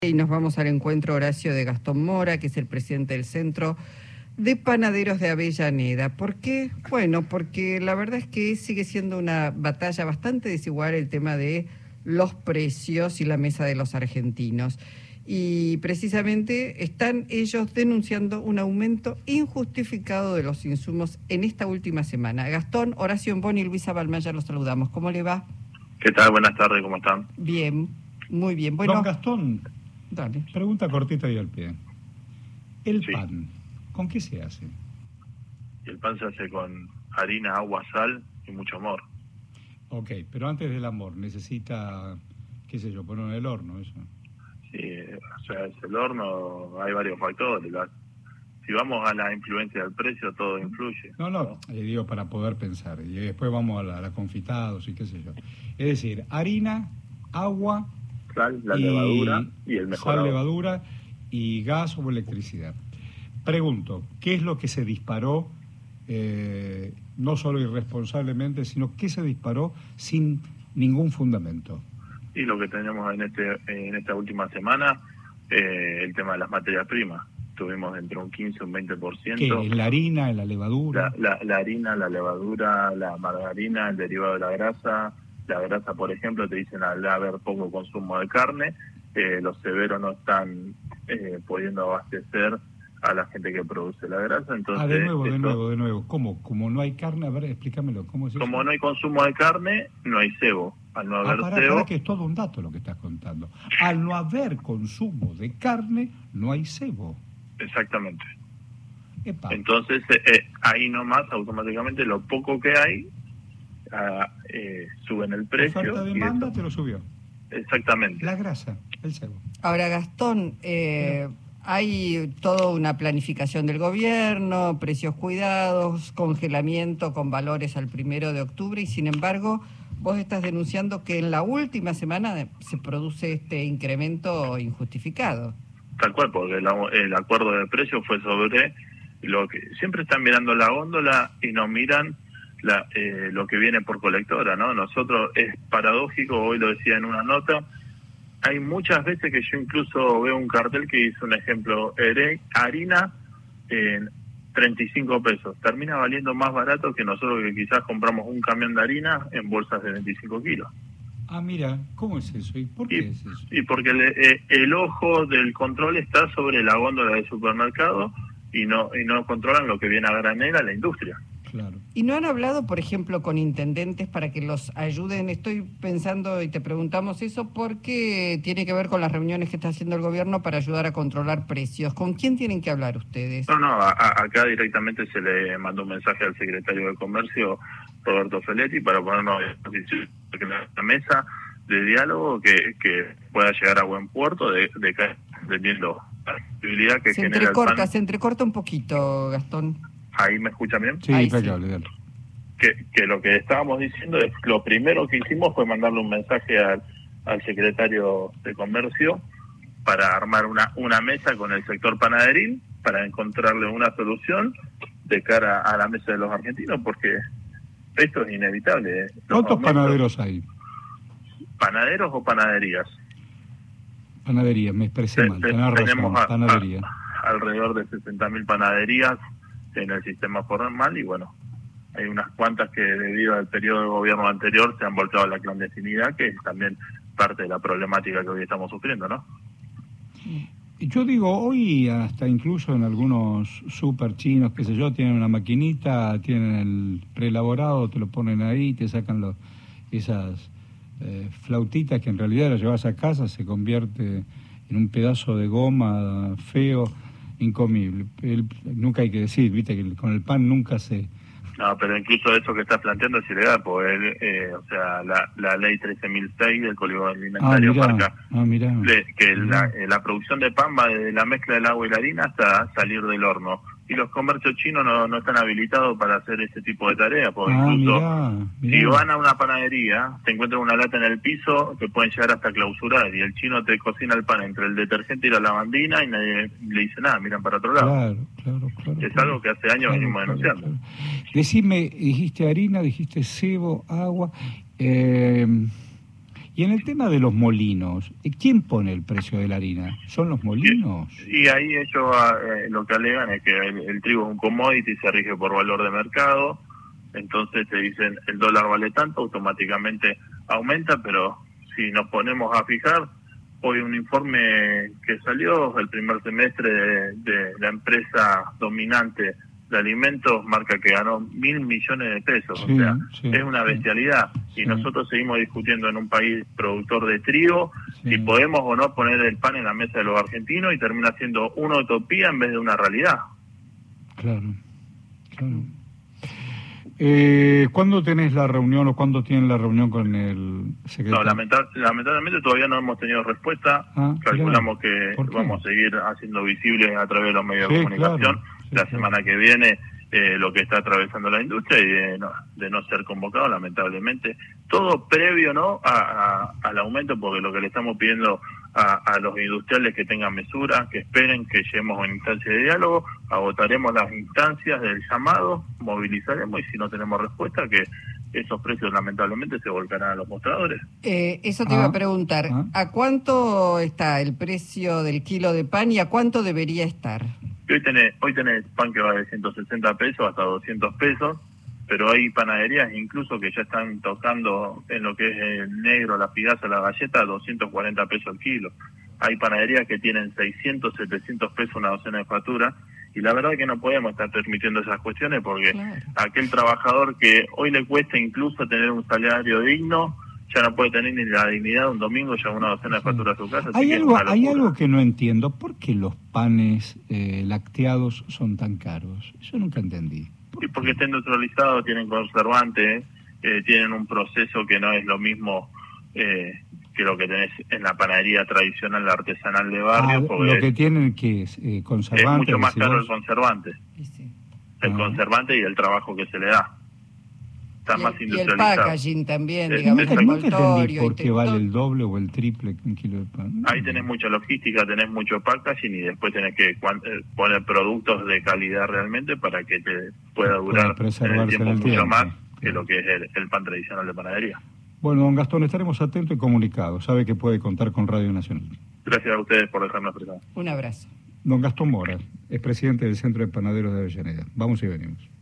Y nos vamos al encuentro, Horacio, de Gastón Mora, que es el presidente del Centro de Panaderos de Avellaneda. ¿Por qué? Bueno, porque la verdad es que sigue siendo una batalla bastante desigual el tema de los precios y la mesa de los argentinos. Y precisamente están ellos denunciando un aumento injustificado de los insumos en esta última semana. Gastón, Horacio Emboni y Luisa Balmaya, los saludamos. ¿Cómo le va? ¿Qué tal? Buenas tardes, ¿cómo están? Bien, muy bien. Bueno, don Gastón, dale. Pregunta cortita y al pie. El Sí. pan, ¿con qué se hace? El pan se hace con harina, agua, sal y mucho amor. Ok, pero antes del amor, necesita, qué sé yo, ponerlo en el horno, eso. Sí, o sea, es el horno, hay varios factores. Si vamos a la influencia del precio, todo influye. No, digo para poder pensar. Y después vamos a la confitados y qué sé yo. Es decir, harina, agua... Sal, la levadura y el mejorado. Sal, levadura y gas o electricidad. Pregunto, ¿qué es lo que se disparó, no solo irresponsablemente, sino qué se disparó sin ningún fundamento? Y lo que tenemos en esta última semana, el tema de las materias primas. Tuvimos entre un 15 y un 20%. ¿Qué? ¿En la harina, en la levadura? La harina, la levadura, la margarina, el derivado de la grasa. La grasa, por ejemplo, te dicen al haber poco consumo de carne, los severos no están pudiendo abastecer a la gente que produce la grasa. Entonces, de nuevo. ¿Cómo? Como no hay carne, a ver, explícamelo. ¿Cómo es eso? Como no hay consumo de carne, no hay cebo. Al no haber cebo... Para que es todo un dato lo que estás contando. Al no haber consumo de carne, no hay cebo. Exactamente. Epa. Entonces, ahí nomás, automáticamente, lo poco que hay, suben el precio. Oferta de demanda te lo subió. Exactamente. La grasa, el cebo. Ahora, Gastón, hay toda una planificación del gobierno, precios cuidados, congelamiento con valores al 1 de octubre y sin embargo vos estás denunciando que en la última semana se produce este incremento injustificado. Tal cual, porque el acuerdo de precios fue sobre lo que siempre están mirando la góndola y no miran lo que viene por colectora, ¿no? Nosotros, es paradójico, hoy lo decía en una nota, hay muchas veces que yo incluso veo un cartel que dice un ejemplo, harina en 35 pesos, termina valiendo más barato que nosotros que quizás compramos un camión de harina en bolsas de 25 kilos. Ah, mira, ¿cómo es eso? ¿Y por qué es eso? Y porque el ojo del control está sobre la góndola del supermercado y no controlan lo que viene a granel a la industria. Claro. ¿Y no han hablado, por ejemplo, con intendentes para que los ayuden? Estoy pensando y te preguntamos eso porque tiene que ver con las reuniones que está haciendo el gobierno para ayudar a controlar precios. ¿Con quién tienen que hablar ustedes? Acá directamente se le mandó un mensaje al secretario de Comercio, Roberto Feletti, para ponernos en la mesa de diálogo que pueda llegar a buen puerto dependiendo la posibilidad que genera el pan. Se entrecorta un poquito, Gastón. ¿Ahí me escuchan bien? Sí, impecable, dale. Que lo que estábamos diciendo es lo primero que hicimos fue mandarle un mensaje al secretario de Comercio para armar una mesa con el sector panaderil para encontrarle una solución de cara a la mesa de los argentinos, porque esto es inevitable. ¿Cuántos panaderos hay? ¿Panaderos o panaderías? Panadería, me expresé mal, tenés razón, panadería. Alrededor de 60.000 panaderías en el sistema formal y bueno, hay unas cuantas que debido al periodo de gobierno anterior se han volcado a la clandestinidad, que es también parte de la problemática que hoy estamos sufriendo, ¿no? Yo digo, hoy hasta incluso en algunos super chinos, qué sé yo, tienen una maquinita, tienen el preelaborado, te lo ponen ahí, te sacan esas flautitas que en realidad las llevas a casa, se convierte en un pedazo de goma feo, incomible. Nunca hay que decir, viste, que con el pan nunca se... No, pero incluso eso que estás planteando es ilegal, porque o sea, la ley 13.006 del Código Alimentario marca que la producción de pan va desde la mezcla del agua y la harina hasta salir del horno. Y los comercios chinos no están habilitados para hacer ese tipo de tareas, porque incluso si van a una panadería, se encuentran una lata en el piso que pueden llegar hasta clausurar, y el chino te cocina el pan entre el detergente y la lavandina y nadie le dice nada, miran para otro lado. Claro. Es algo que hace años venimos denunciando. Claro. Decime, dijiste harina, dijiste cebo, agua, Y en el tema de los molinos, ¿quién pone el precio de la harina? ¿Son los molinos? Y ahí ellos lo que alegan es que el trigo es un commodity y se rige por valor de mercado. Entonces te dicen el dólar vale tanto, automáticamente aumenta, pero si nos ponemos a fijar, hoy un informe que salió el primer semestre de la empresa dominante de alimentos marca que ganó 1.000 millones de pesos, sí, o sea, sí, es una bestialidad, y nosotros seguimos discutiendo en un país productor de trigo, si podemos o no poner el pan en la mesa de los argentinos, y termina siendo una utopía en vez de una realidad. Claro, claro. ¿Cuándo tenés la reunión o cuándo tienen la reunión con el secretario? No, lamentablemente todavía no hemos tenido respuesta. Calculamos que vamos a seguir haciendo visible a través de los medios de comunicación la semana que viene lo que está atravesando la industria, y de no ser convocado, lamentablemente. Todo previo al aumento, porque lo que le estamos pidiendo a los industriales que tengan mesura, que esperen, que lleguemos a una instancia de diálogo, agotaremos las instancias del llamado, movilizaremos, y si no tenemos respuesta, que esos precios lamentablemente se volcarán a los mostradores. Eso te iba a preguntar, ¿a cuánto está el precio del kilo de pan y a cuánto debería estar? Hoy tenés pan que va de 160 pesos hasta 200 pesos, pero hay panaderías incluso que ya están tocando en lo que es el negro, la pigaza, la galleta, 240 pesos el kilo. Hay panaderías que tienen 600, 700 pesos una docena de facturas, y la verdad que no podemos estar permitiendo esas cuestiones, porque aquel trabajador que hoy le cuesta incluso tener un salario digno, ya no puede tener ni la dignidad de un domingo, ya una docena de facturas a su casa. Hay algo que no entiendo. ¿Por qué los panes lácteados son tan caros? Eso nunca entendí. Y porque están neutralizados, tienen conservantes, tienen un proceso que no es lo mismo que lo que tenés en la panadería tradicional artesanal de barrio. Lo que tienen que es conservante. Es mucho más caro el conservante. El conservante y el trabajo que se le da. Está más industrializado. Y el packaging también, digamos, el envoltorio. ¿Por qué vale el doble o el triple un kilo de pan? Ahí tenés mucha logística, tenés mucho packaging, y después tenés que poner productos de calidad realmente para que te pueda durar en el tiempo mucho más que lo que es el pan tradicional de panadería. Bueno, don Gastón, estaremos atentos y comunicados. Sabe que puede contar con Radio Nacional. Gracias a ustedes por dejarnos expresar. Un abrazo. Don Gastón Mora, es presidente del Centro de Panaderos de Avellaneda. Vamos y venimos.